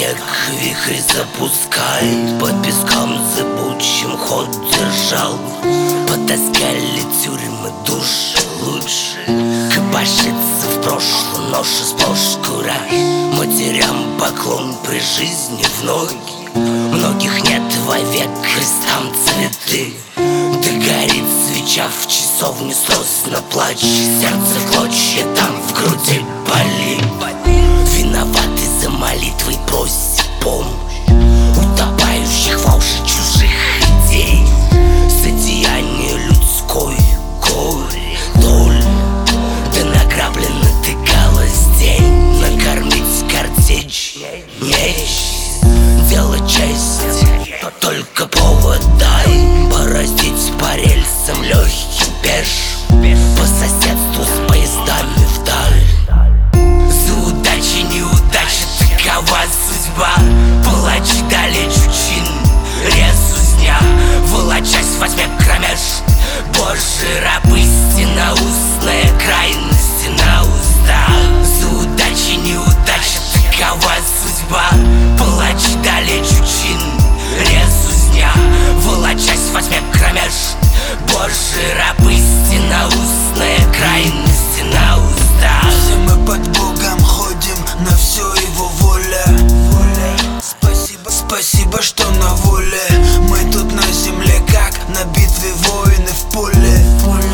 снег вихрь запускает, под песком зыбучим ход держал. Потаскали тюрьмы души лучше, копошится в прошлом ноша сплошь кураж. Матерям поклон при жизни в ноги, многих нет вовек, крестам цветы. Да горит свеча в часовне, сносно плач, сердце в клочья, там в груди болит. Виноваты за молитвой просит помощь, утопающих в лжи чужих идей. Зодеяние людской горе, доля, да награблено ты голостей. Накормить картечь нечисть, дело чести, но только повод дай. Пораздеть по рельсам легким пеш, по соседству с поездами вдаль. За удачи неудачи такова судьба, палачи далечу чин, резузня, волочась во тьме кромешной. Божий раб, истина устная, крайности на устах. За удачи неудачи такова судьба, палачи далечу чин, резузня, волочась во тьме кромешной. Божий раб, истина устная, крайности на устах. Все мы под Богом ходим, на все Его воля. Спасибо, спасибо, что на воле. Мы тут на земле, как на битве воины в поле.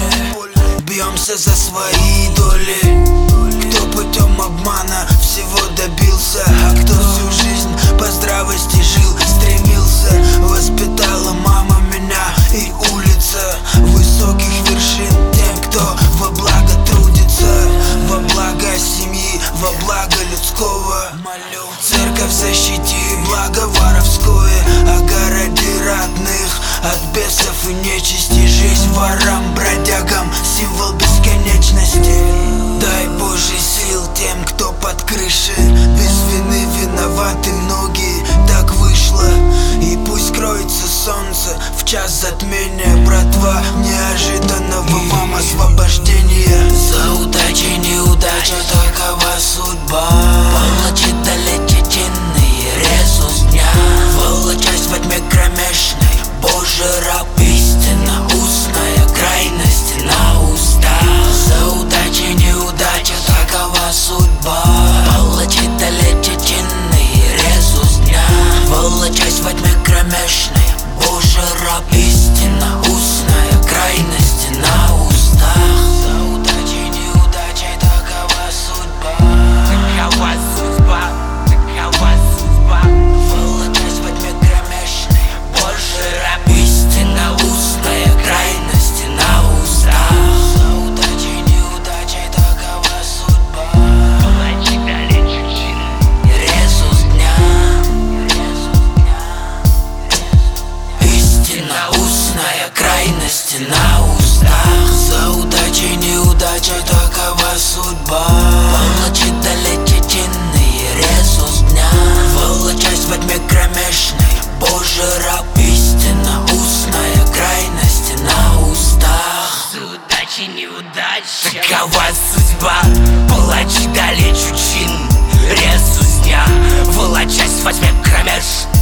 Бьемся за свои доли. Кто путем обмана всего добился, а кто всю жизнь по здравости жил, стремился. Воспитала мама меня и улица высоких вершин тем, кто во благо трудится, во благо семьи, во благо людского. Церковь защити благо воровское, огороди родных от бесов и нечисти. Жизнь ворам, бродягам, символ бесконечности. Дай Божий сил тем, кто под крышей, без вины виноваты многие, так вышло. И пусть кроется солнце в час затмения, братва, неожиданного вам освобождения. За удачей неудача, такова судьба. Палачи далече чинные, резузня, волочась во тьме кромешной. Божий раб, истина устная, крайности на устах. За удачей неудача, такова судьба. Палачи далече чинные, резузня, волочась во тьме кромешной. Божий раб, истина устная, крайности на устах. За удачей неудачей, такова судьба. Такова судьба, такова судьба. Волочась во тьме кромешной. Божий раб, истина устная, крайности на устах. За удачей неудачей, такова судьба. Палачи далече чин, Резузня, истина устная, крайности на устах. За удачей неудачей, такова судьба. Палачи далече чинные, резузня, волочась во тьме кромешной. Божий раб, истина устная, крайности на устах. за удачи неудача, такова судьба. Палачи далечу чин, резузня, волочась во тьме кромешной.